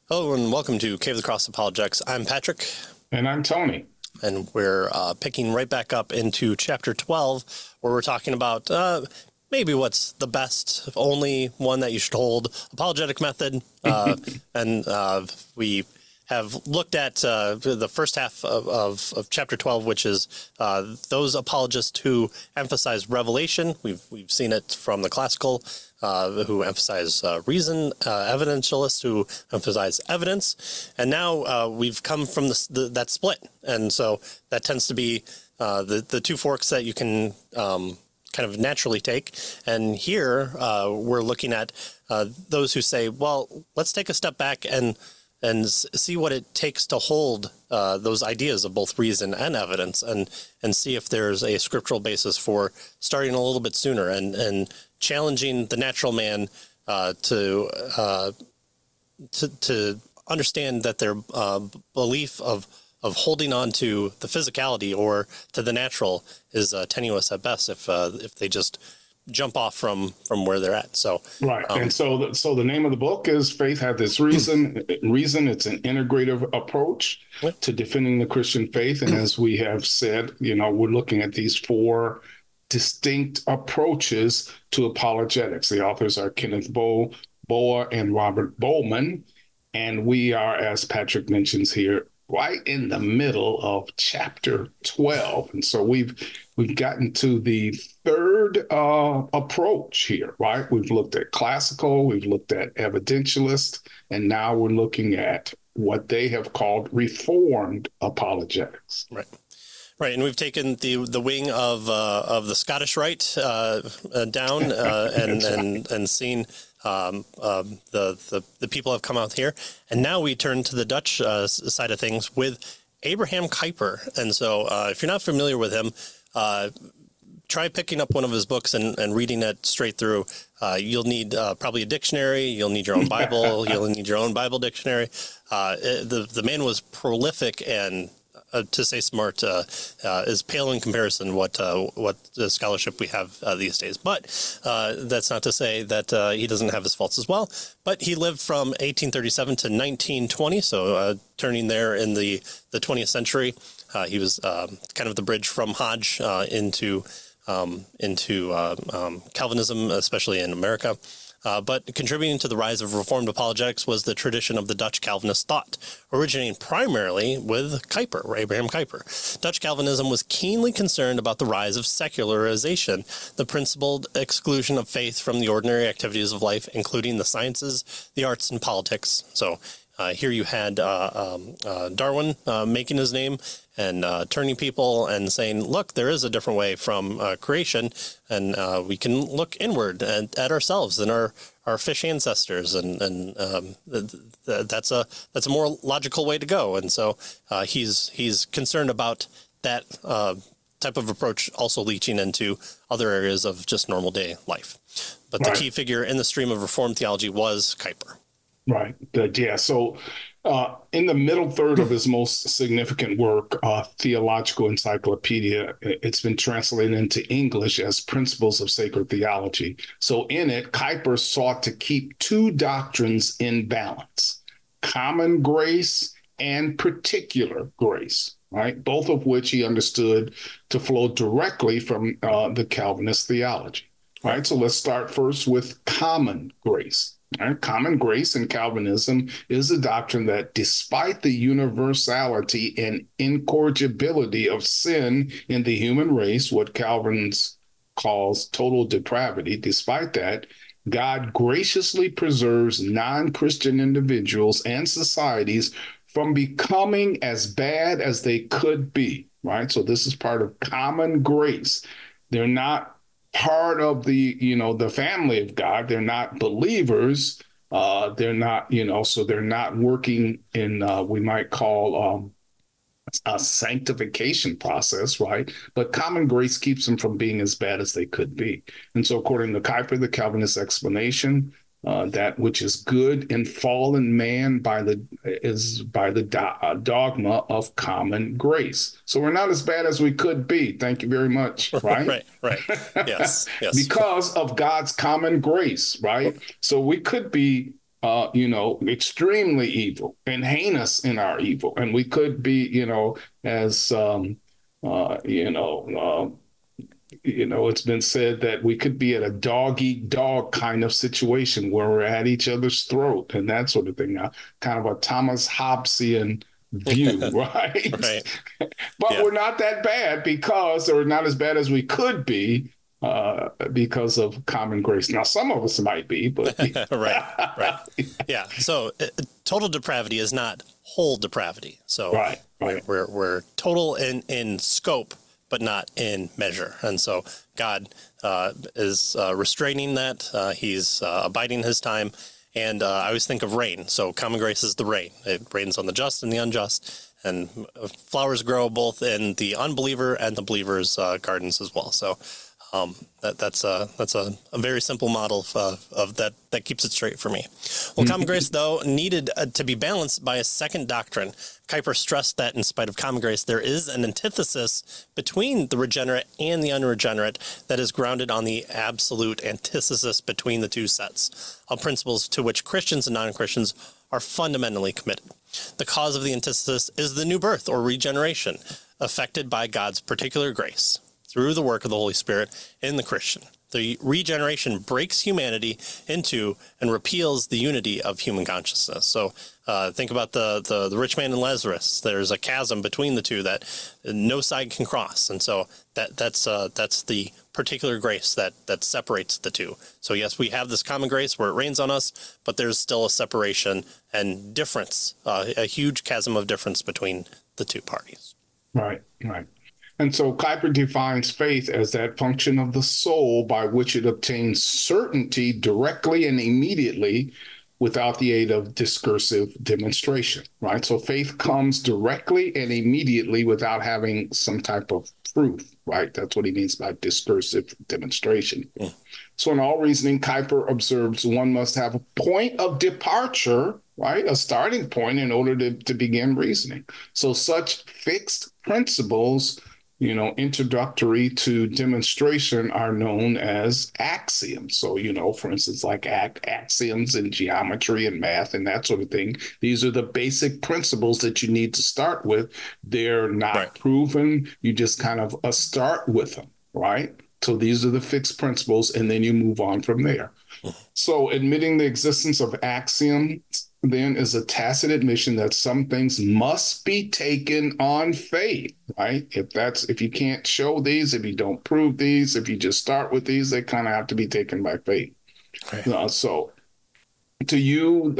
Hello and welcome to Cave of the Cross Apologetics. I'm Patrick. And I'm Tony. And we're picking right back up into chapter 12, where we're talking about maybe what's the best, only one that you should hold, apologetic method. And we have looked at the first half of chapter 12, which is those apologists who emphasize revelation. We've seen it from the classical, who emphasize reason, evidentialists who emphasize evidence. And now we've come from that split. And so that tends to be the two forks that you can kind of naturally take. And here we're looking at those who say, well, let's take a step back and see what it takes to hold those ideas of both reason and evidence, and see if there's a scriptural basis for starting a little bit sooner and challenging the natural man to understand that their belief of holding on to the physicality or to the natural is tenuous at best if they just jump off from where they're at. So right. And so the name of the book is Faith Hath Its Reason. It's an integrative approach to defending the Christian faith. And as we have said, we're looking at these four distinct approaches to apologetics. The authors are Kenneth Boa and Robert Bowman. And we are, as Patrick mentions here, right in the middle of chapter 12. And so we've gotten to the third approach here, right? We've looked at classical, we've looked at evidentialist, and now we're looking at what they have called reformed apologetics. Right. Right, and we've taken the wing of the Scottish Rite down and seen the people have come out here, and now we turn to the Dutch side of things with Abraham Kuyper. And so, if you're not familiar with him, try picking up one of his books and reading it straight through. You'll need probably a dictionary. You'll need your own Bible. You'll need your own Bible dictionary. The man was prolific and, to say smart, is pale in comparison what the scholarship we have these days. But that's not to say that he doesn't have his faults as well. But he lived from 1837 to 1920, so turning there in the 20th century. He was kind of the bridge from Hodge into Calvinism, especially in America. But contributing to the rise of Reformed apologetics was the tradition of the Dutch Calvinist thought, originating primarily with Kuyper, or Abraham Kuyper. Dutch Calvinism was keenly concerned about the rise of secularization, the principled exclusion of faith from the ordinary activities of life, including the sciences, the arts, and politics. So here you had Darwin making his name and turning people and saying, look, there is a different way from creation, and we can look inward at ourselves and our fish ancestors, and that's a more logical way to go. And so he's concerned about that type of approach also leaching into other areas of just normal day life. But the key figure in the stream of Reformed theology was Kuyper. Right. Yeah. So in the middle third of his most significant work, Theological Encyclopedia, it's been translated into English as Principles of Sacred Theology. So in it, Kuyper sought to keep two doctrines in balance: common grace and particular grace, right? Both of which he understood to flow directly from the Calvinist theology. Right. So let's start first with common grace. Right? Common grace in Calvinism is a doctrine that, despite the universality and incorrigibility of sin in the human race, what Calvin's calls total depravity, despite that, God graciously preserves non-Christian individuals and societies from becoming as bad as they could be. Right. So this is part of common grace. They're not part of the family of God. They're not believers. They're not, so they're not working in, we might call a sanctification process, right? But common grace keeps them from being as bad as they could be. And so according to Kuyper, the Calvinist explanation, that which is good in fallen man is by the dogma of common grace. So we're not as bad as we could be. Thank you very much. Right. Right. Yes. Because of God's common grace. Right. So we could be extremely evil and heinous in our evil. And we could be, as, it's been said that we could be at a dog eat dog kind of situation where we're at each other's throat and that sort of thing. Kind of a Thomas Hobbesian view, right? Right. But Yeah. we're not that bad because, or not as bad as we could be, because of common grace. Now, some of us might be, but Right. Yeah. So total depravity is not whole depravity. So right. we're total in scope, but not in measure. And so God is restraining that. He's abiding his time. And I always think of rain. So common grace is the rain. It rains on the just and the unjust. And flowers grow both in the unbeliever and the believer's gardens as well. So that's a very simple model of that keeps it straight for me. Well, common grace, though, needed to be balanced by a second doctrine. Kuyper stressed that in spite of common grace, there is an antithesis between the regenerate and the unregenerate that is grounded on the absolute antithesis between the two sets of principles to which Christians and non-Christians are fundamentally committed. The cause of the antithesis is the new birth or regeneration, affected by God's particular grace through the work of the Holy Spirit in the Christian. The regeneration breaks humanity into and repeals the unity of human consciousness. So think about the rich man and Lazarus. There's a chasm between the two that no side can cross. And so that's the particular grace that separates the two. So yes, we have this common grace where it rains on us, but there's still a separation and difference, a huge chasm of difference between the two parties. Right. And so Kuyper defines faith as that function of the soul by which it obtains certainty directly and immediately without the aid of discursive demonstration, right? So faith comes directly and immediately without having some type of proof, right? That's what he means by discursive demonstration. Yeah. So in all reasoning, Kuyper observes one must have a point of departure, right? A starting point in order to begin reasoning. So such fixed principles, introductory to demonstration are known as axioms. So, for instance, like axioms in geometry and math and that sort of thing. These are the basic principles that you need to start with. They're not proven. You just kind of start with them, right? So these are the fixed principles, and then you move on from there. So admitting the existence of axioms then is a tacit admission that some things must be taken on faith, right? If you can't show these, if you don't prove these, if you just start with these, they kind of have to be taken by faith. Okay. So to you,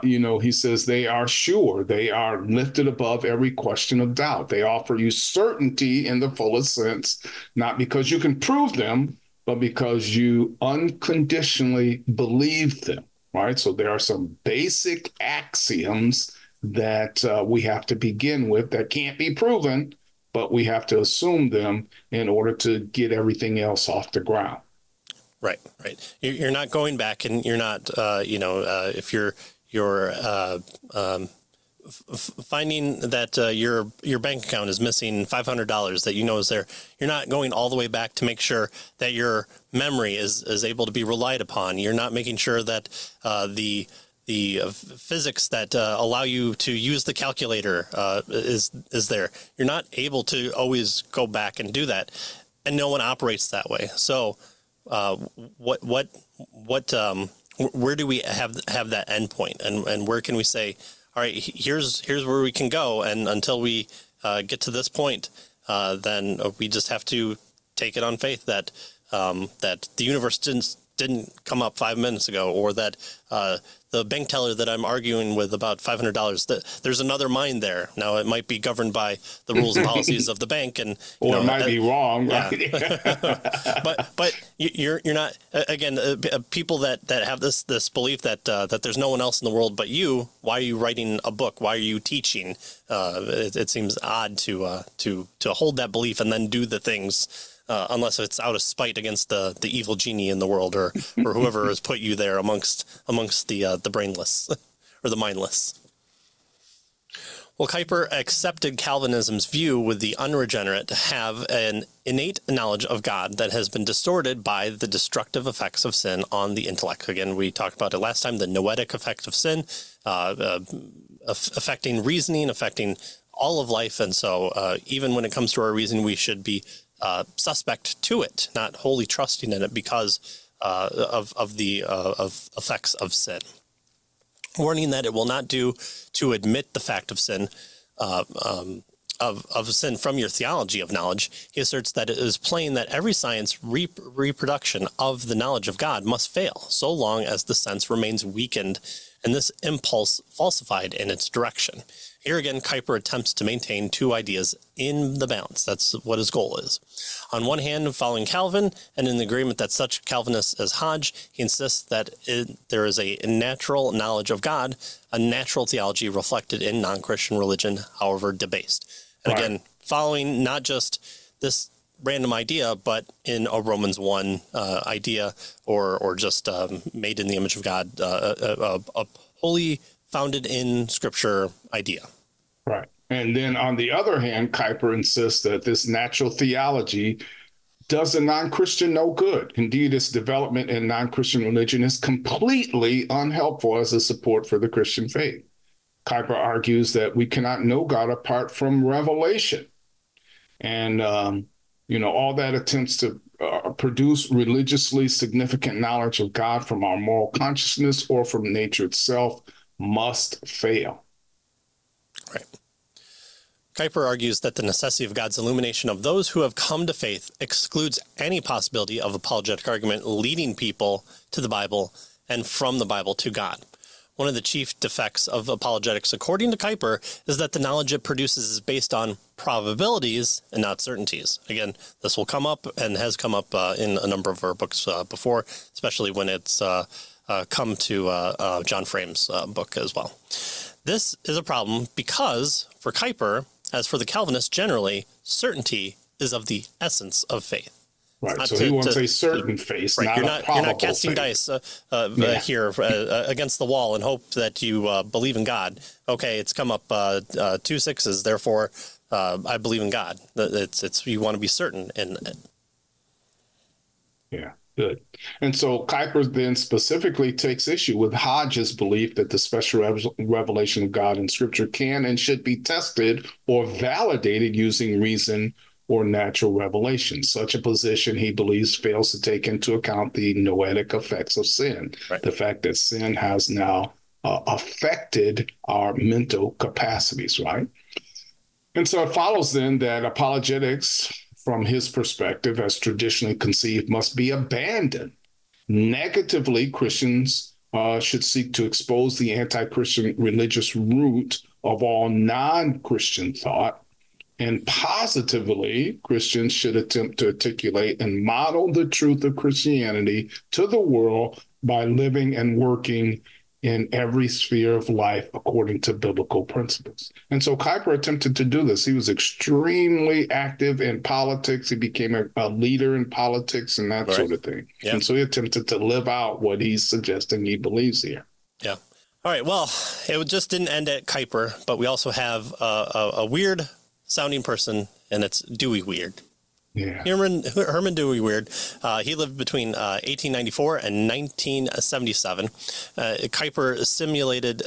he says they are sure, they are lifted above every question of doubt. They offer you certainty in the fullest sense, not because you can prove them, but because you unconditionally believe them. Right. So there are some basic axioms that we have to begin with that can't be proven, but we have to assume them in order to get everything else off the ground. Right. You're not going back, and you're not, if you're finding that your bank account is missing $500 that is there, you're not going all the way back to make sure that your memory is able to be relied upon. You're not making sure that the physics that allow you to use the calculator is there. You're not able to always go back and do that, and no one operates that way. So where do we have that end point, and where can we say, all right, here's where we can go, and until we get to this point, then we just have to take it on faith that the universe didn't come up 5 minutes ago, or that the bank teller that I'm arguing with about $500, that there's another mind there. Now, it might be governed by the rules and policies of the bank, and it might be wrong. Yeah. Right? but you're not, again, people that have this belief that there's no one else in the world but you. Why are you writing a book? Why are you teaching? It seems odd to hold that belief and then do the things. Unless it's out of spite against the evil genie in the world, or whoever has put you there amongst the brainless or the mindless. Well, Kuyper accepted Calvinism's view with the unregenerate to have an innate knowledge of God that has been distorted by the destructive effects of sin on the intellect. Again, we talked about it last time, the noetic effect of sin, affecting reasoning, affecting all of life. And so even when it comes to our reasoning, we should be suspect to it, not wholly trusting in it because of the effects of sin. Warning that it will not do to admit the fact of sin, of sin from your theology of knowledge. He asserts that it is plain that every science reproduction of the knowledge of God must fail, so long as the sense remains weakened and this impulse falsified in its direction. Here again, Kuyper attempts to maintain two ideas in the balance. That's what his goal is. On one hand, following Calvin, and in the agreement that such Calvinists as Hodge, he insists that there is a natural knowledge of God, a natural theology reflected in non-Christian religion, however debased. And again, following not just this random idea, but in a Romans 1 idea, or just made in the image of God, a wholly founded in Scripture idea. Right. And then on the other hand, Kuyper insists that this natural theology does a non-Christian no good. Indeed, its development in non-Christian religion is completely unhelpful as a support for the Christian faith. Kuyper argues that we cannot know God apart from revelation. And, all that attempts to produce religiously significant knowledge of God from our moral consciousness or from nature itself must fail. Right. Kuyper argues that the necessity of God's illumination of those who have come to faith excludes any possibility of apologetic argument leading people to the Bible and from the Bible to God. One of the chief defects of apologetics, according to Kuyper, is that the knowledge it produces is based on probabilities and not certainties. Again, this will come up and has come up in a number of our books before, especially when it's come to John Frame's book as well. This is a problem because, for Kuyper, as for the Calvinists generally, certainty is of the essence of faith. Right, so he wants a certain faith, right. Not You're not casting dice here against the wall and hope that you believe in God. Okay, it's come up 2 6s, therefore I believe in God. It's you want to be certain in it. Yeah, good. And so Kuyper then specifically takes issue with Hodge's belief that the special revelation of God in Scripture can and should be tested or validated using reason or natural revelation. Such a position, he believes, fails to take into account the noetic effects of sin, right. The fact that sin has now affected our mental capacities, right? And so it follows then that apologetics, from his perspective, as traditionally conceived, must be abandoned. Negatively, Christians should seek to expose the anti-Christian religious root of all non-Christian thought. And positively, Christians should attempt to articulate and model the truth of Christianity to the world by living and working in every sphere of life according to biblical principles. And so Kuyper attempted to do this. He was extremely active in politics. He became a leader in politics and that sort of thing. Yeah. And so he attempted to live out what he's suggesting he believes here. Yeah. All right. Well, it just didn't end at Kuyper, but we also have a weird sounding person, and it's Dewey Weird. Yeah. Herman Dewey Weird. He lived between 1894 and 1977. Kuyper stimulated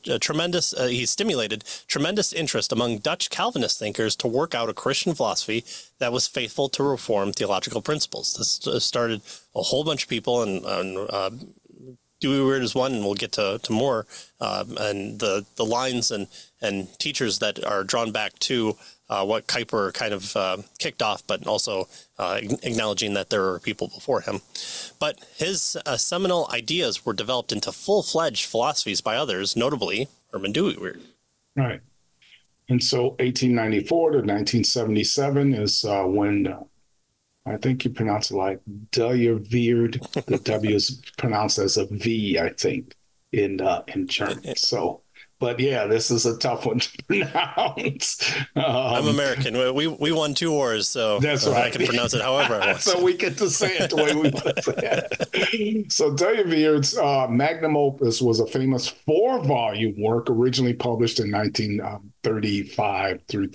tremendous interest among Dutch Calvinist thinkers to work out a Christian philosophy that was faithful to Reformed theological principles. This started a whole bunch of people, and Dewey Weird is one, and we'll get to more. And the lines and teachers that are drawn back to what Kuyper kind of kicked off, but also acknowledging that there were people before him. But his seminal ideas were developed into full-fledged philosophies by others, notably Herman Dewey Weird. Right. And so 1894 to 1977 is when I think you pronounce it like Dewey Weird. The W is pronounced as a V, I think, in German. So. But yeah, this is a tough one to pronounce. I'm American. We won 2 wars, so that's right. I can pronounce it however I want. So we get to say it the way we want to say it. So Dewey Weird's magnum opus was a famous 4-volume work originally published in 1935 through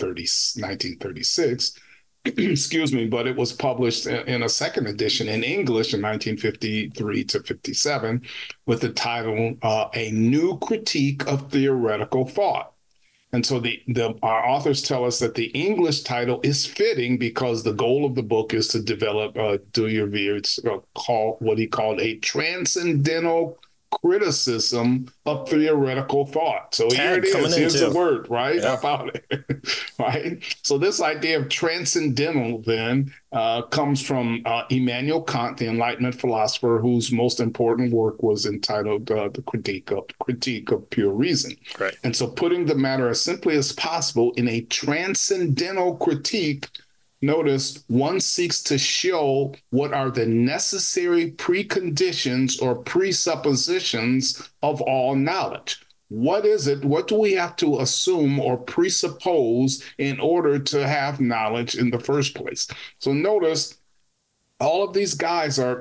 1936. Excuse me, but it was published in a second edition in English in 1953 to 57 with the title A New Critique of Theoretical Thought. And so our authors tell us that the English title is fitting because the goal of the book is to develop Duyvier's what he called a transcendental criticism of theoretical thought. So here it is. Here's the word, right? Yeah. About it, right? So this idea of transcendental then comes from Immanuel Kant, the Enlightenment philosopher, whose most important work was entitled The Critique of Pure Reason. Right. And so putting the matter as simply as possible in a transcendental critique, notice one seeks to show what are the necessary preconditions or presuppositions of all knowledge. What is it? What do we have to assume or presuppose in order to have knowledge in the first place? So notice all of these guys are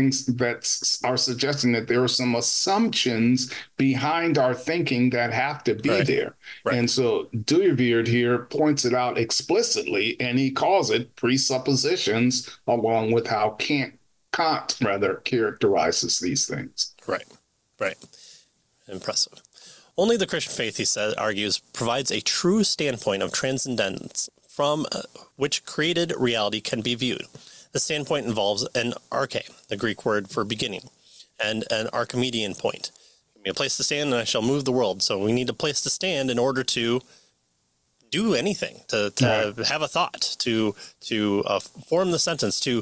suggesting that there are some assumptions behind our thinking that have to be there. Right. And so Duyvier here points it out explicitly, and he calls it presuppositions, along with how Kant characterizes these things. Right. Impressive. Only the Christian faith, he argues, provides a true standpoint of transcendence from which created reality can be viewed. The standpoint involves an arche, the Greek word for beginning, and an Archimedean point. Give me a place to stand and I shall move the world. So we need a place to stand in order to do anything, to have a thought, to form the sentence, to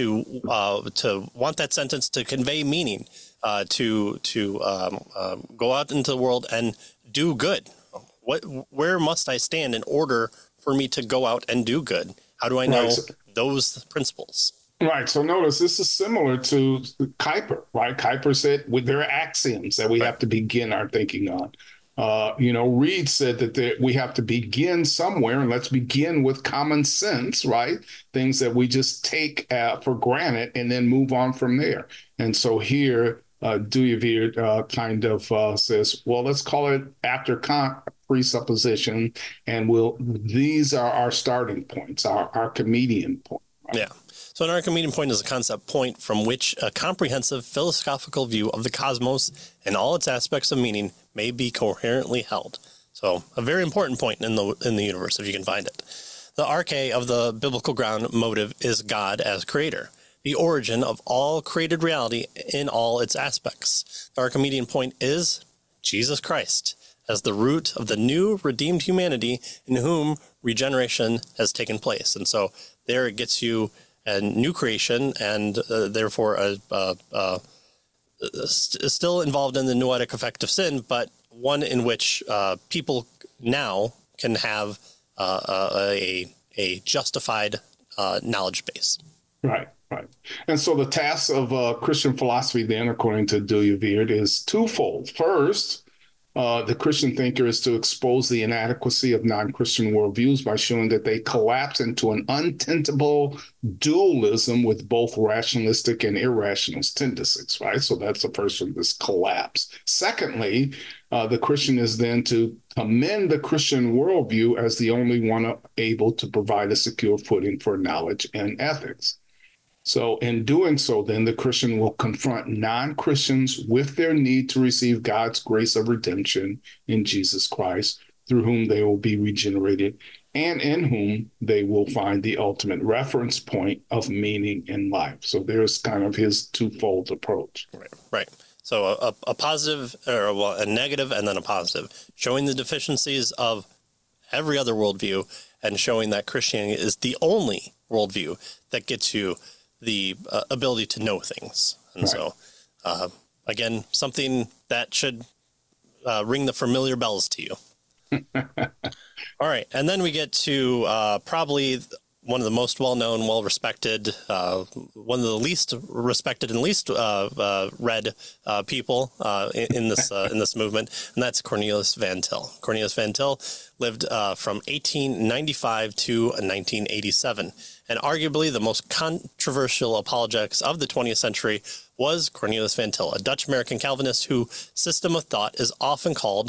want that sentence to convey meaning, to go out into the world and do good. Where must I stand in order for me to go out and do good? How do I know those principles? Right. So notice this is similar to Kuyper, right? Kuyper said there are axioms that we have to begin our thinking on. Reed said that we have to begin somewhere, and let's begin with common sense, right? Things that we just take for granted and then move on from there. And so here, Duyvier kind of says, well, let's call it after Kant presupposition, and these are our starting points, our Archimedean point. Right? Yeah. So an Archimedean point is a concept point from which a comprehensive philosophical view of the cosmos and all its aspects of meaning may be coherently held. So a very important point in the universe, if you can find it. The arche of the biblical ground motive is God as creator, the origin of all created reality in all its aspects. The Archimedean point is Jesus Christ as the root of the new redeemed humanity in whom regeneration has taken place. And so there it gets you a new creation and therefore still involved in the noetic effect of sin, but one in which people now can have a justified knowledge base. Right. And so the task of Christian philosophy then, according to Duyvier, is twofold. First, the Christian thinker is to expose the inadequacy of non-Christian worldviews by showing that they collapse into an untenable dualism with both rationalistic and irrational tendencies, right? So that's the first one, this collapse. Secondly, the Christian is then to commend the Christian worldview as the only one able to provide a secure footing for knowledge and ethics. So in doing so, then the Christian will confront non-Christians with their need to receive God's grace of redemption in Jesus Christ, through whom they will be regenerated and in whom they will find the ultimate reference point of meaning in life. So there's kind of his twofold approach. Right. So a positive or a negative and then a positive, showing the deficiencies of every other worldview and showing that Christianity is the only worldview that gets you the ability to know things. And so, again, something that should ring the familiar bells to you. All right. And then we get to probably one of the most well-known, well-respected, one of the least respected and least read people in this movement, and that's Cornelius Van Til. Cornelius Van Til lived from 1895 to 1987, and arguably the most controversial apologetics of the 20th century was Cornelius Van Til, a Dutch-American Calvinist whose system of thought is often called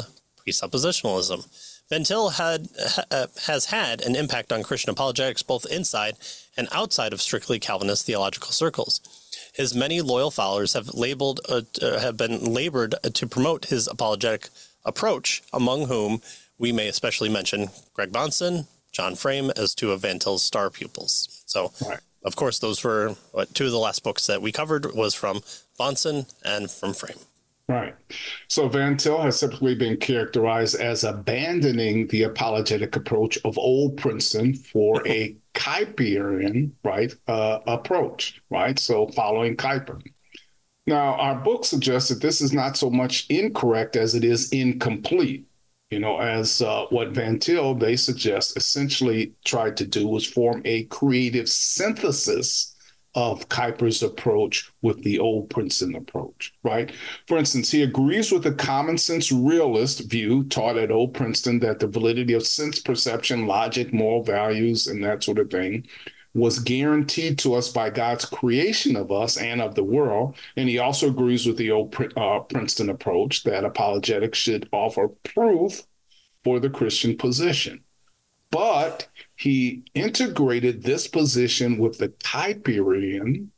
presuppositionalism. Van Til has had an impact on Christian apologetics both inside and outside of strictly Calvinist theological circles. His many loyal followers have been labored to promote his apologetic approach, among whom we may especially mention Greg Bahnsen, John Frame as two of Van Til's star pupils. So, right. Of course, those were two of the last books that we covered was from Bahnsen and from Frame. Right. So Van Til has typically been characterized as abandoning the apologetic approach of Old Princeton for a Kuyperian, right, approach, right? So following Kuyper. Now, our book suggests that this is not so much incorrect as it is incomplete. You know, as what Van Til, they suggest, essentially tried to do was form a creative synthesis of Kuyper's approach with the Old Princeton approach, right? For instance, he agrees with the common sense realist view taught at Old Princeton that the validity of sense perception, logic, moral values, and that sort of thing was guaranteed to us by God's creation of us and of the world. And he also agrees with the Old Princeton approach that apologetics should offer proof for the Christian position. But he integrated this position with the Kuyperian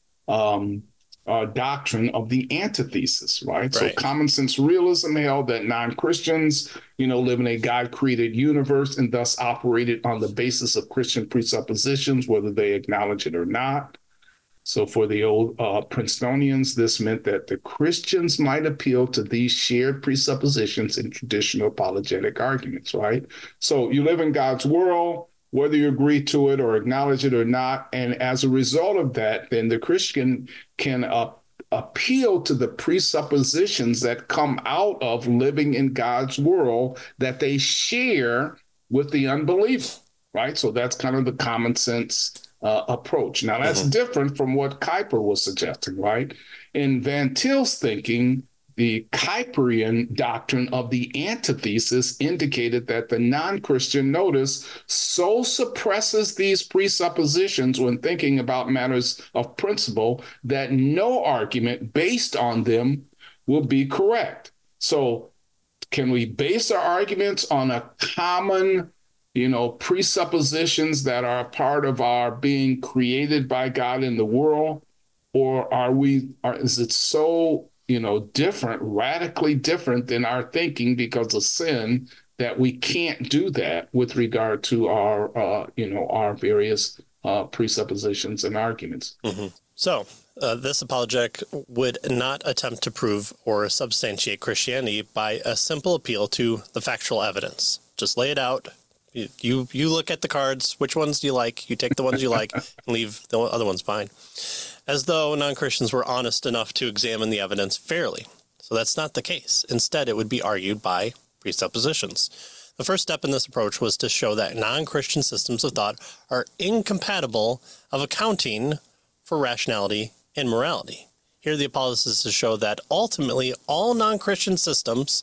doctrine of the antithesis, right? So common sense realism held that non-Christians, live in a God-created universe and thus operated on the basis of Christian presuppositions, whether they acknowledge it or not. So for the old Princetonians, this meant that the Christians might appeal to these shared presuppositions in traditional apologetic arguments, right? So you live in God's world, whether you agree to it or acknowledge it or not. And as a result of that, then the Christian can appeal to the presuppositions that come out of living in God's world that they share with the unbeliever, right? So that's kind of the common sense approach. Now, that's different from what Kuyper was suggesting, right? In Van Til's thinking, the Kuyperian doctrine of the antithesis indicated that the non-Christian, notice, so suppresses these presuppositions when thinking about matters of principle that no argument based on them will be correct. So can we base our arguments on a common presuppositions that are a part of our being created by God in the world? Or is it so, different, radically different than our thinking because of sin that we can't do that with regard to our various presuppositions and arguments? So this apologetic would not attempt to prove or substantiate Christianity by a simple appeal to the factual evidence. Just lay it out. You look at the cards, which ones do you like? You take the ones you like and leave the other ones behind. As though non-Christians were honest enough to examine the evidence fairly. So that's not the case. Instead, it would be argued by presuppositions. The first step in this approach was to show that non-Christian systems of thought are incompatible of accounting for rationality and morality. Here the apologists is to show that ultimately all non-Christian systems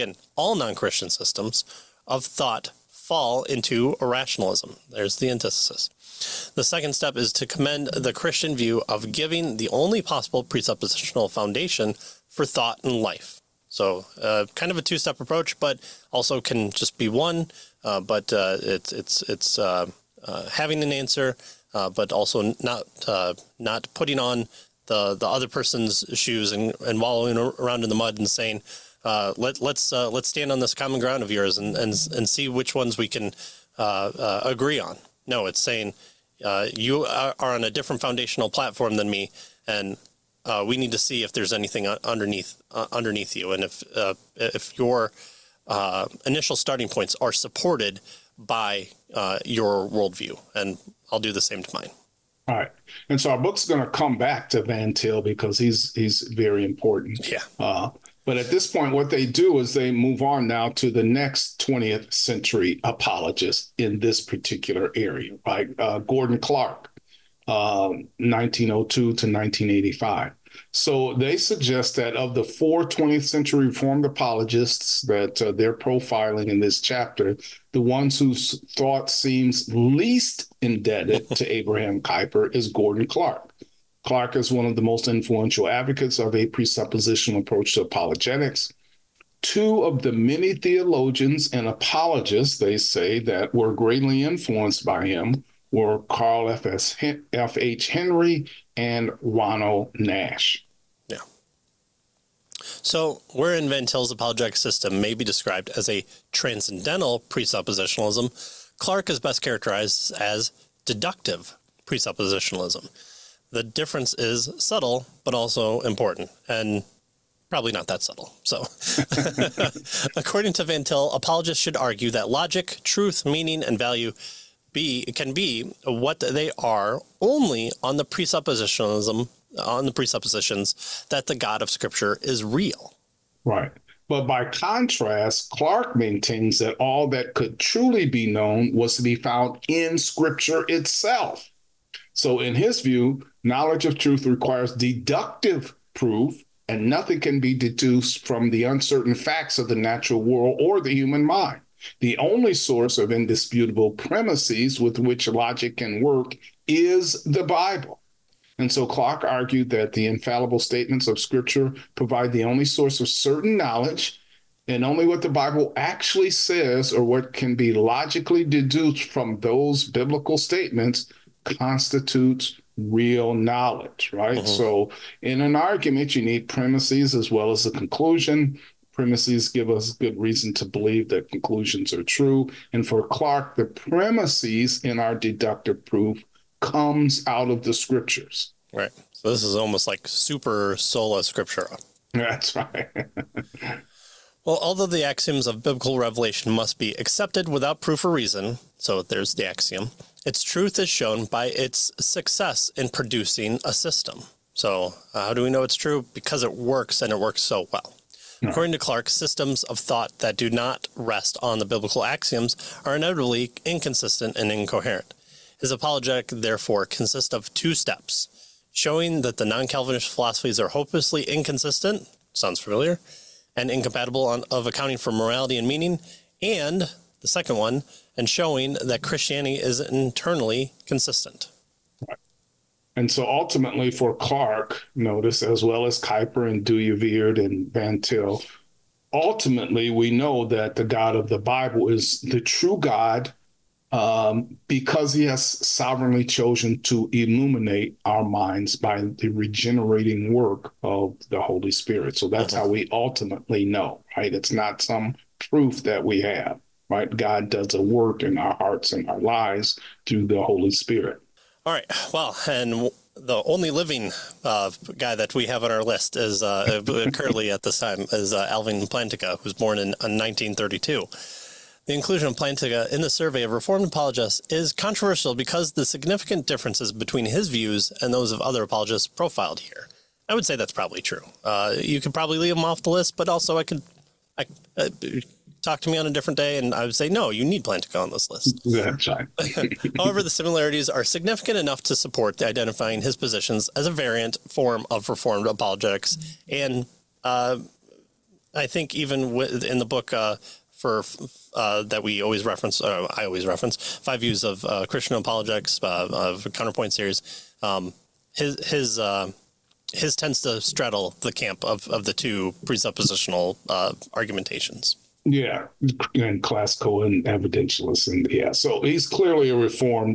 of thought fall into irrationalism. There's the antithesis. The second step is to commend the Christian view of giving the only possible presuppositional foundation for thought and life. So kind of a two-step approach, but also can just be one. But it's having an answer, but also not putting on the other person's shoes and wallowing around in the mud and saying, let's stand on this common ground of yours and see which ones we can agree on. No, it's saying you are on a different foundational platform than me, and we need to see if there's anything underneath you, and if your initial starting points are supported by your worldview, and I'll do the same to mine. All right, and so our book's going to come back to Van Til because he's very important. Yeah. But at this point, what they do is they move on now to the next 20th century apologist in this particular area, right? Gordon Clark, 1902 to 1985. So they suggest that of the four 20th century Reformed apologists that they're profiling in this chapter, the ones whose thought seems least indebted to Abraham Kuyper is Gordon Clark. Clark is one of the most influential advocates of a presuppositional approach to apologetics. Two of the many theologians and apologists, they say, that were greatly influenced by him were Carl F. H. Henry and Ronald Nash. Yeah. So wherein Van Til's apologetic system may be described as a transcendental presuppositionalism, Clarke is best characterized as deductive presuppositionalism. The difference is subtle, but also important, and probably not that subtle. So, according to Van Til, apologists should argue that logic, truth, meaning, and value can be what they are only on the presuppositions that the God of Scripture is real. Right. But by contrast, Clarke maintains that all that could truly be known was to be found in Scripture itself. So in his view, knowledge of truth requires deductive proof, and nothing can be deduced from the uncertain facts of the natural world or the human mind. The only source of indisputable premises with which logic can work is the Bible. And so Clarke argued that the infallible statements of Scripture provide the only source of certain knowledge, and only what the Bible actually says or what can be logically deduced from those biblical statements constitutes real knowledge, right? So in an argument, you need premises as well as a conclusion. Premises give us good reason to believe that conclusions are true. And for Clarke, the premises in our deductive proof comes out of the Scriptures. Right. So this is almost like super sola scriptura. That's right. Well, although the axioms of biblical revelation must be accepted without proof or reason, so there's the axiom, its truth is shown by its success in producing a system. So how do we know it's true? Because it works, and it works so well. No. According to Clarke, systems of thought that do not rest on the biblical axioms are inevitably inconsistent and incoherent. His apologetic, therefore, consists of two steps: showing that the non-Calvinist philosophies are hopelessly inconsistent, sounds familiar, and incompatible of accounting for morality and meaning, and the second one, and showing that Christianity is internally consistent. Right. And so ultimately for Clarke, notice, as well as Kuyper and Duyeweerd and Van Til, ultimately we know that the God of the Bible is the true God because he has sovereignly chosen to illuminate our minds by the regenerating work of the Holy Spirit. So that's how we ultimately know, right? It's not some proof that we have, right? God does a work in our hearts and our lives through the Holy Spirit. All right. Well, and the only living guy that we have on our list is currently at this time is Alvin Plantinga, who was born in 1932. The inclusion of Plantinga in the survey of Reformed apologists is controversial because the significant differences between his views and those of other apologists profiled here. I would say that's probably true. You could probably leave him off the list, but also I talk to me on a different day, and I would say, no, you need Plantinga on this list. That's right. However, the similarities are significant enough to support identifying his positions as a variant form of Reformed apologetics. And I think even in the book that we always reference, I always reference, 5 Views of Christian Apologetics, of Counterpoint series, his tends to straddle the camp of the two presuppositional argumentations. Yeah, and classical and evidentialist, and yeah, so he's clearly a reformed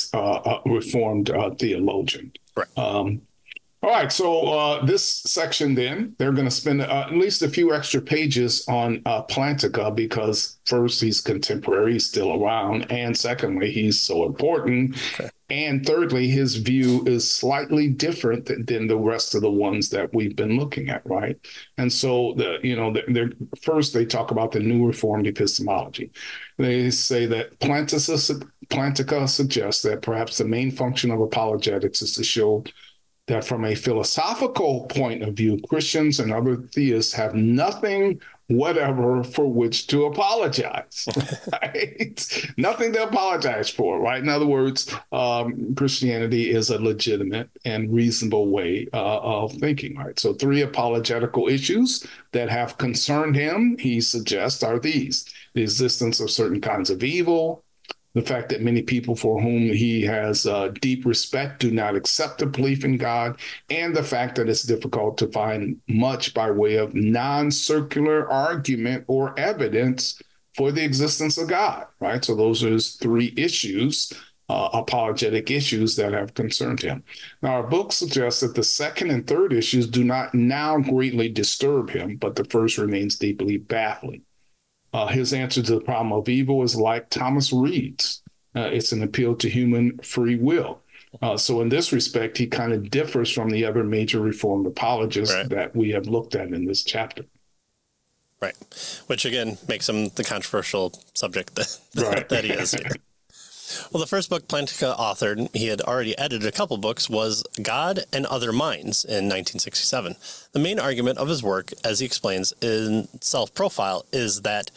theologian. Right. All right, so this section then, they're going to spend at least a few extra pages on Plantinga because first, he's contemporary, he's still around, and secondly, he's so important. Okay. And thirdly, his view is slightly different than the rest of the ones that we've been looking at, right? And so, first they talk about the new Reformed epistemology. They say that Plantinga suggests that perhaps the main function of apologetics is to show that from a philosophical point of view, Christians and other theists have nothing whatever for which to apologize, right? Nothing to apologize for, right? In other words, Christianity is a legitimate and reasonable way of thinking, right? So 3 apologetical issues that have concerned him, he suggests, are these: the existence of certain kinds of evil, The fact that many people for whom he has deep respect do not accept the belief in God, and the fact that it's difficult to find much by way of non-circular argument or evidence for the existence of God, right? So those are his three issues, apologetic issues that have concerned him. Now, our book suggests that the second and third issues do not now greatly disturb him, but the first remains deeply baffling. His answer to the problem of evil is like Thomas Reid's. It's an appeal to human free will. So in this respect, he kind of differs from the other major Reformed apologists that we have looked at in this chapter. Right. Which, again, makes him the controversial subject that he is here. Well, the first book Plantinga authored, he had already edited a couple books, was God and Other Minds in 1967. The main argument of his work, as he explains in Self-Profile, is that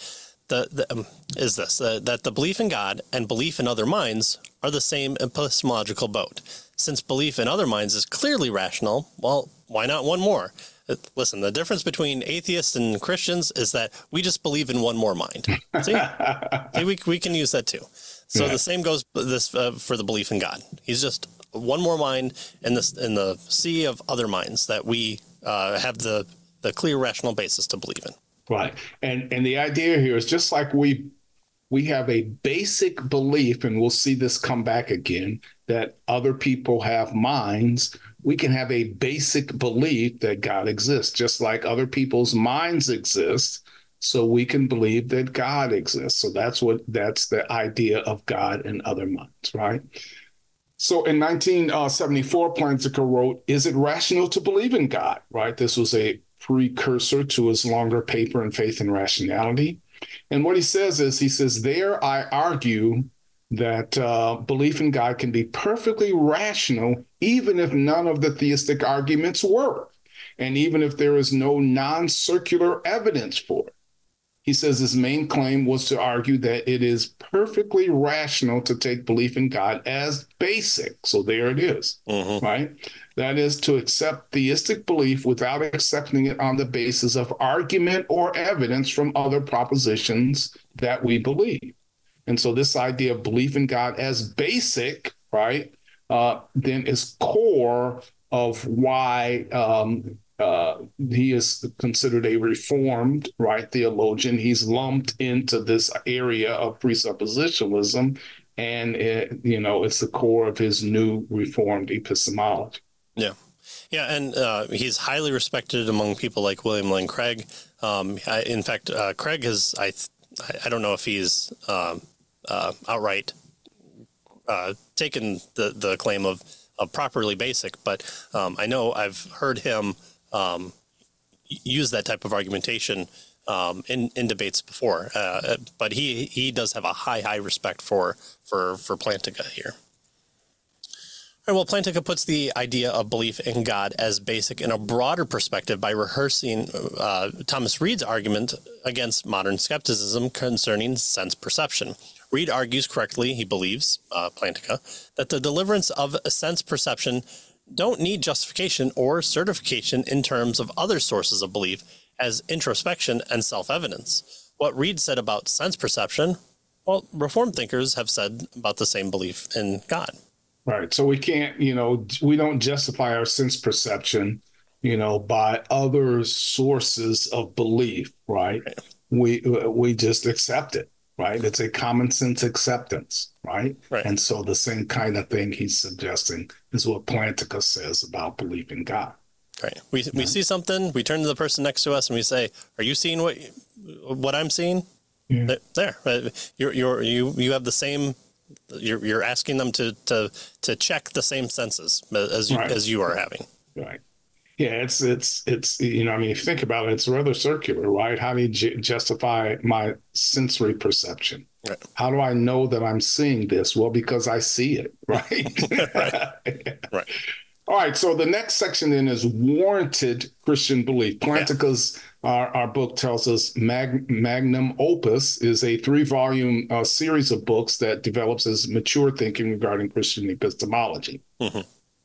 that the belief in God and belief in other minds are the same epistemological boat. Since belief in other minds is clearly rational, well, why not one more? Listen, the difference between atheists and Christians is that we just believe in one more mind. See, we can use that too. So the same goes for the belief in God. He's just one more mind in the sea of other minds that we have the clear rational basis to believe in. Right. And the idea here is just like we have a basic belief, and we'll see this come back again, that other people have minds. We can have a basic belief that God exists, just like other people's minds exist. So we can believe that God exists. So that's the idea of God and other minds, right? So in 1974, Plantinga wrote, "Is it rational to believe in God?" Right? This was a precursor to his longer paper in Faith and Rationality. And what he says is, there I argue that belief in God can be perfectly rational, even if none of the theistic arguments were, and even if there is no non-circular evidence for it. He says his main claim was to argue that it is perfectly rational to take belief in God as basic. So there it is, right? That is to accept theistic belief without accepting it on the basis of argument or evidence from other propositions that we believe. And so this idea of belief in God as basic, right, then is core of why he is considered a Reformed, right, theologian. He's lumped into this area of presuppositionalism, and it's the core of his new Reformed epistemology. Yeah, and he's highly respected among people like William Lane Craig. In fact, Craig has I don't know if he's outright taken the claim of properly basic, but I know I've heard him use that type of argumentation in debates before, but he does have a high respect for Plantinga here. All right, well, Plantinga puts the idea of belief in God as basic in a broader perspective by rehearsing Thomas Reid's argument against modern skepticism concerning sense perception. Reid argues correctly, he believes, Plantinga, that the deliverance of a sense perception don't need justification or certification in terms of other sources of belief as introspection and self-evidence. What Reid said about sense perception, well, Reformed thinkers have said about the same belief in God. Right. So we can't, we don't justify our sense perception, by other sources of belief, right? We just accept it, right? It's a common sense acceptance, right? And so the same kind of thing he's suggesting is what Plantinga says about belief in God. Right. We see something, we turn to the person next to us and we say, "Are you seeing what I'm seeing?" Yeah. There. You have the same. You're asking them to check the same senses as you are having. Right. Yeah, it's if you think about it, it's rather circular, right? How do you justify my sensory perception? Right. How do I know that I'm seeing this? Well, because I see it, right? Right. All right, so the next section then is warranted Christian belief. Plantinga's, our book tells us, Magnum Opus is a 3-volume series of books that develops his mature thinking regarding Christian epistemology.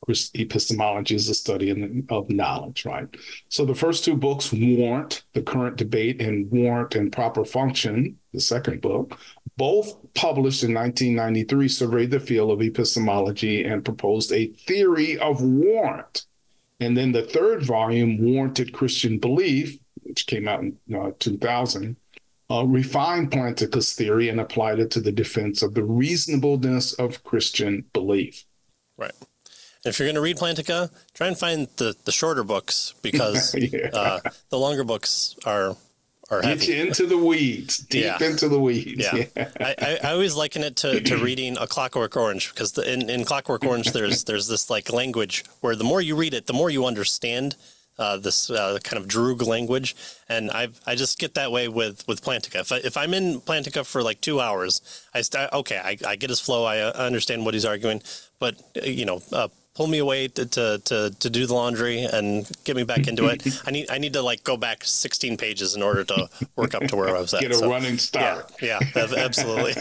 epistemology is the study of knowledge, right? So the first two books, Warrant, The Current Debate, and Warrant and Proper Function, the second book, both published in 1993, surveyed the field of epistemology and proposed a theory of warrant. And then the third volume, Warranted Christian Belief, which came out in 2000, refined Plantinga's theory and applied it to the defense of the reasonableness of Christian belief. Right. If you're going to read Plantinga, try and find the shorter books, because the longer books are heavy. Get you into the weeds, deep into the weeds. Yeah. I always liken it to reading A Clockwork Orange, because in Clockwork Orange there's this like language where the more you read it, the more you understand this kind of droog language, and I just get that way with Plantinga. If I'm in Plantinga for like 2 hours, I get his flow, I understand what he's arguing, but pull me away to do the laundry and get me back into it. I need to like go back 16 pages in order to work up to where I was at. Get a running start. Yeah, absolutely.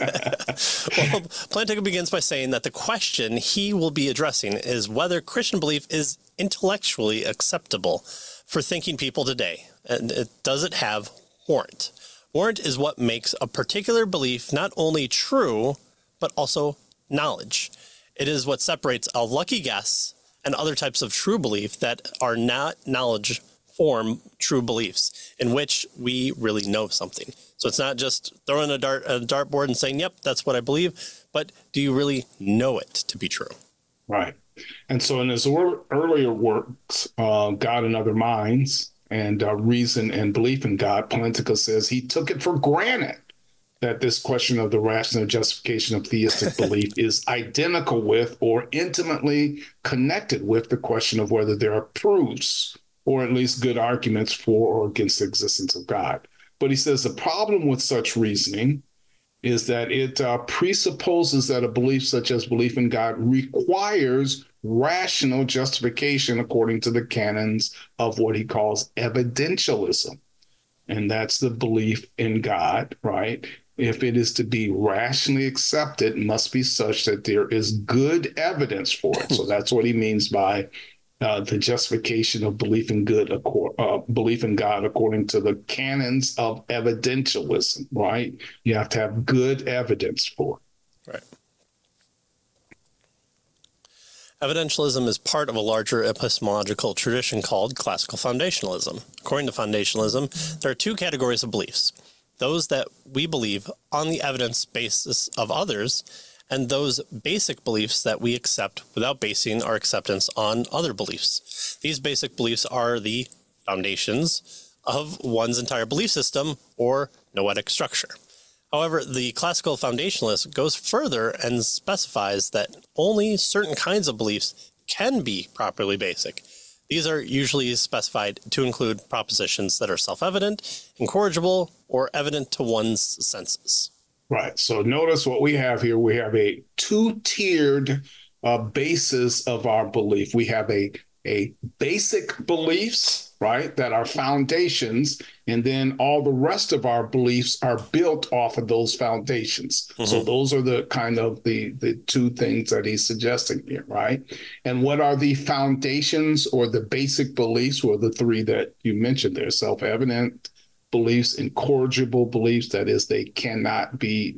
Well, Plantinga begins by saying that the question he will be addressing is whether Christian belief is intellectually acceptable for thinking people today, and does it have warrant? Warrant is what makes a particular belief not only true, but also knowledge. It is what separates a lucky guess and other types of true belief that are not knowledge form true beliefs in which we really know something. So it's not just throwing a dartboard and saying, yep, that's what I believe, but do you really know it to be true? Right. And so in his earlier works, God and Other Minds and Reason and Belief in God, Plantinga says he took it for granted that this question of the rational justification of theistic belief is identical with or intimately connected with the question of whether there are proofs or at least good arguments for or against the existence of God. But he says the problem with such reasoning is that it presupposes that a belief such as belief in God requires rational justification according to the canons of what he calls evidentialism. And that's the belief in God, right? If it is to be rationally accepted, it must be such that there is good evidence for it. So that's what he means by the justification of belief in God according to the canons of evidentialism, right? You have to have good evidence for it. Right. Evidentialism is part of a larger epistemological tradition called classical foundationalism. According to foundationalism, there are two categories of beliefs: those that we believe on the evidence basis of others, and those basic beliefs that we accept without basing our acceptance on other beliefs. These basic beliefs are the foundations of one's entire belief system or noetic structure. However, the classical foundationalist goes further and specifies that only certain kinds of beliefs can be properly basic. These are usually specified to include propositions that are self-evident, incorrigible, or evident to one's senses. Right. So notice what we have here. We have a two-tiered basis of our belief. We have a basic beliefs, right, that are foundations, and then all the rest of our beliefs are built off of those foundations. Mm-hmm. So those are the kind of the two things that he's suggesting here, right? And what are the foundations or the basic beliefs? Well, the three that you mentioned there: self-evident beliefs, incorrigible beliefs, that is, they cannot be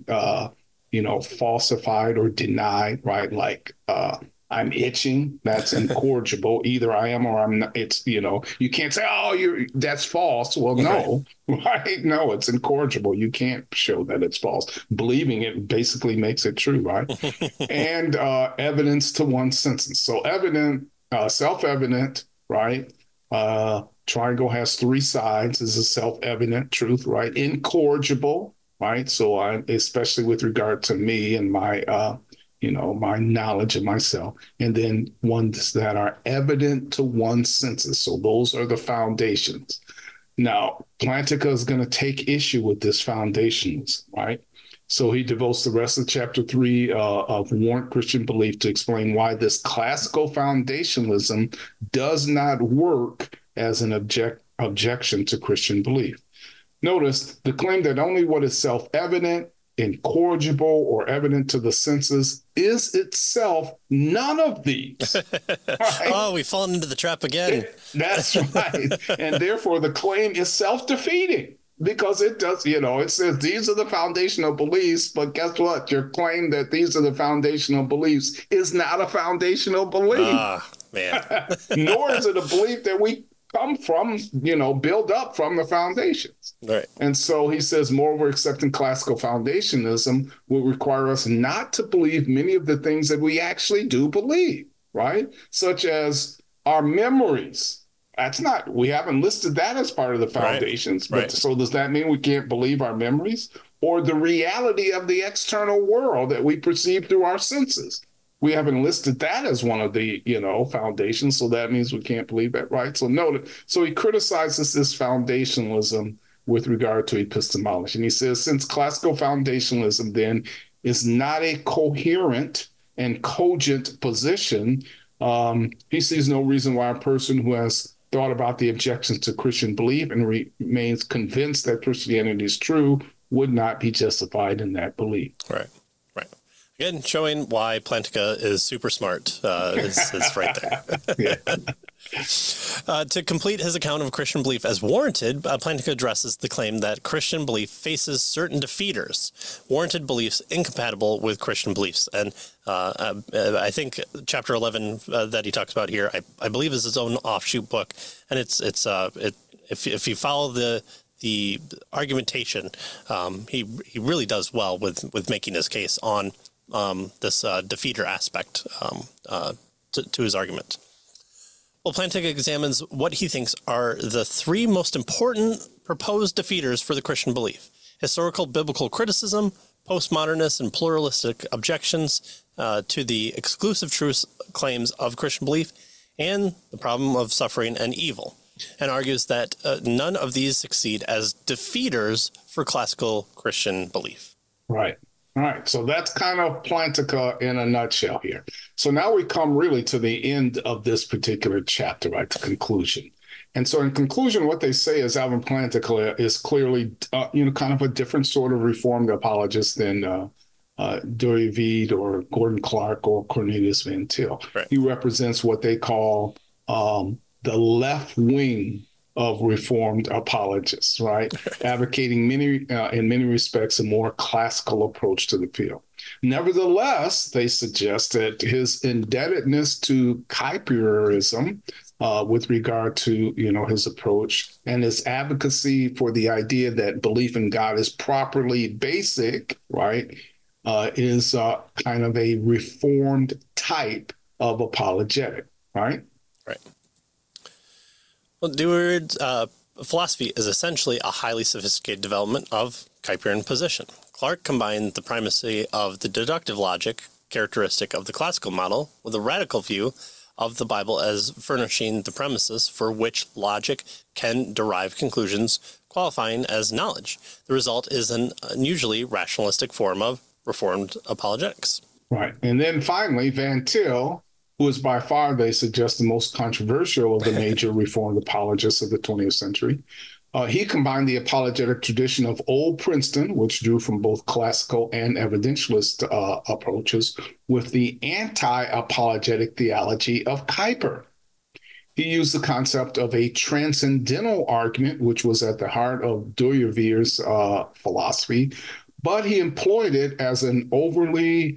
falsified or denied, right? Like I'm itching, that's incorrigible. Either I am or I'm not. It's, you can't say, oh, that's false. Well, no, right? No, it's incorrigible. You can't show that it's false. Believing it basically makes it true, right? And evidence to one's senses. So evident, self-evident, right? Triangle has three sides. This is self-evident truth, right? Incorrigible, right? So especially with regard to me and my my knowledge of myself, and then ones that are evident to one's senses. So those are the foundations. Now, Plantinga is going to take issue with this foundations, right? So he devotes the rest of chapter 3 of Warrant Christian Belief to explain why this classical foundationalism does not work as an objection to Christian belief. Notice the claim that only what is self-evident incorrigible, or evident to the senses is itself none of these. Right? Oh, we've fallen into the trap again. That's right. And therefore, the claim is self-defeating because it does, it says these are the foundational beliefs, but guess what? Your claim that these are the foundational beliefs is not a foundational belief. Ah, man. Nor is it a belief that we come from, build up from the foundations. Right. And so he says, moreover, accepting classical foundationalism will require us not to believe many of the things that we actually do believe, right? Such as our memories. We haven't listed that as part of the foundations. Right. But so does that mean we can't believe our memories? Or the reality of the external world that we perceive through our senses? We haven't listed that as one of the, foundations. So that means we can't believe that, right? So he criticizes this foundationalism with regard to epistemology. And he says, since classical foundationalism then is not a coherent and cogent position, he sees no reason why a person who has thought about the objections to Christian belief and remains convinced that Christianity is true would not be justified in that belief. Right. Again, showing why Plantinga is super smart is right there. To complete his account of Christian belief as warranted, Plantinga addresses the claim that Christian belief faces certain defeaters, warranted beliefs incompatible with Christian beliefs. And I think chapter 11 that he talks about here, I believe is his own offshoot book. And if you follow the argumentation, he really does well with making his case on this defeater aspect to his argument. Well, Plantinga examines what he thinks are the three most important proposed defeaters for the Christian belief: historical biblical criticism, postmodernist and pluralistic objections to the exclusive truth claims of Christian belief, and the problem of suffering and evil, and argues that none of these succeed as defeaters for classical Christian belief. Right. All right, so that's kind of Plantinga in a nutshell here. So now we come really to the end of this particular chapter, right, to conclusion. And so in conclusion, what they say is Alvin Plantinga is clearly, kind of a different sort of Reformed apologist than Dooyer or Gordon Clark or Cornelius Van Til. Right. He represents what they call the left wing of Reformed apologists, right? Advocating in many respects, a more classical approach to the field. Nevertheless, they suggest that his indebtedness to Kuyperism with regard to, his approach and his advocacy for the idea that belief in God is properly basic, right, is kind of a Reformed type of apologetic, right? Right. Well, Dooyer's philosophy is essentially a highly sophisticated development of Kuyperian position. Clark combined the primacy of the deductive logic characteristic of the classical model with a radical view of the Bible as furnishing the premises for which logic can derive conclusions qualifying as knowledge. The result is an unusually rationalistic form of Reformed apologetics. Right. And then finally, Van Til, who is by far, they suggest, the most controversial of the major Reformed apologists of the 20th century. He combined the apologetic tradition of Old Princeton, which drew from both classical and evidentialist approaches, with the anti-apologetic theology of Kuyper. He used the concept of a transcendental argument, which was at the heart of Dooyer's philosophy, but he employed it as an overtly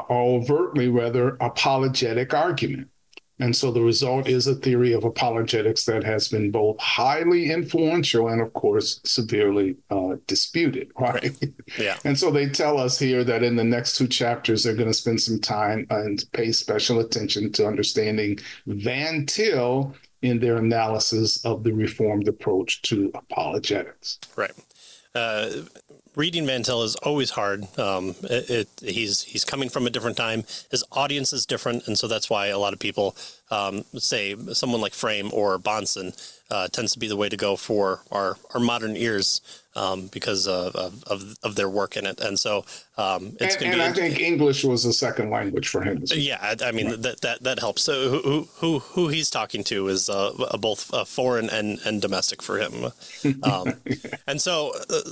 apologetic argument. And so the result is a theory of apologetics that has been both highly influential and, of course, severely disputed, right? Yeah. And so they tell us here that in the next two chapters, they're going to spend some time and pay special attention to understanding Van Til in their analysis of the Reformed approach to apologetics. Right. Reading Van Til is always hard. He's coming from a different time. His audience is different, and so that's why a lot of people say someone like Frame or Bahnsen tends to be the way to go for our modern ears because of their work in it. And so it's going to be. And I think English was a second language for him. Yeah, I mean that helps. So who he's talking to is both foreign and domestic for him. And so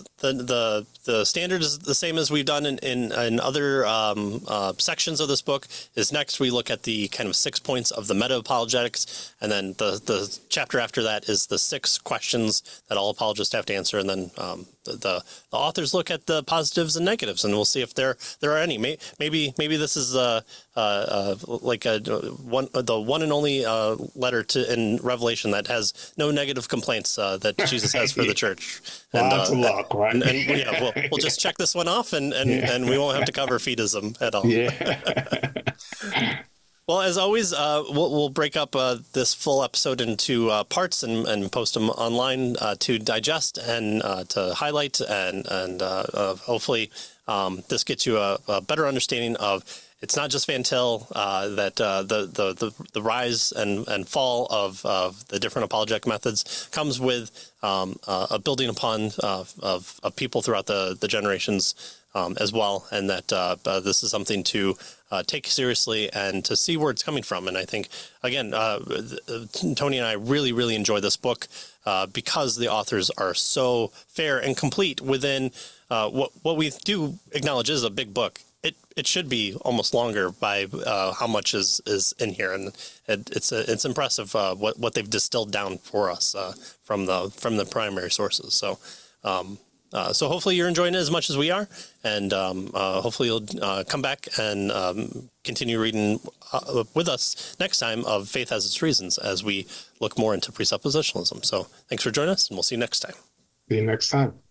the standard is the same as we've done in other sections of this book. Is next we look at the kind of 6 points of the meta apologetics, and then the chapter after that is the 6 questions that all apologists have to answer, and then the authors look at the positives and negatives, and we'll see if there are any. Maybe this is like the one and only letter in Revelation that has no negative complaints that Jesus has for the church. Lots of luck, right? And yeah, we'll just check this one off, and we won't have to cover fetism at all. Yeah. Well, as always, we'll break up this full episode into parts and post them online to digest and to highlight, and hopefully this gets you a better understanding of. It's not just Van Til that the rise and fall of the different apologetic methods comes with a building upon of people throughout the generations as well, and that this is something to take seriously and to see where it's coming from. And I think, again, Tony and I really enjoy this book because the authors are so fair and complete within what we do acknowledge is a big book. It should be almost longer by how much is in here, and it's impressive what they've distilled down for us from the primary sources. So so hopefully you're enjoying it as much as we are, and hopefully you'll come back and continue reading with us next time of Faith Has Its Reasons as we look more into presuppositionalism. So thanks for joining us, and we'll see you next time. See you next time.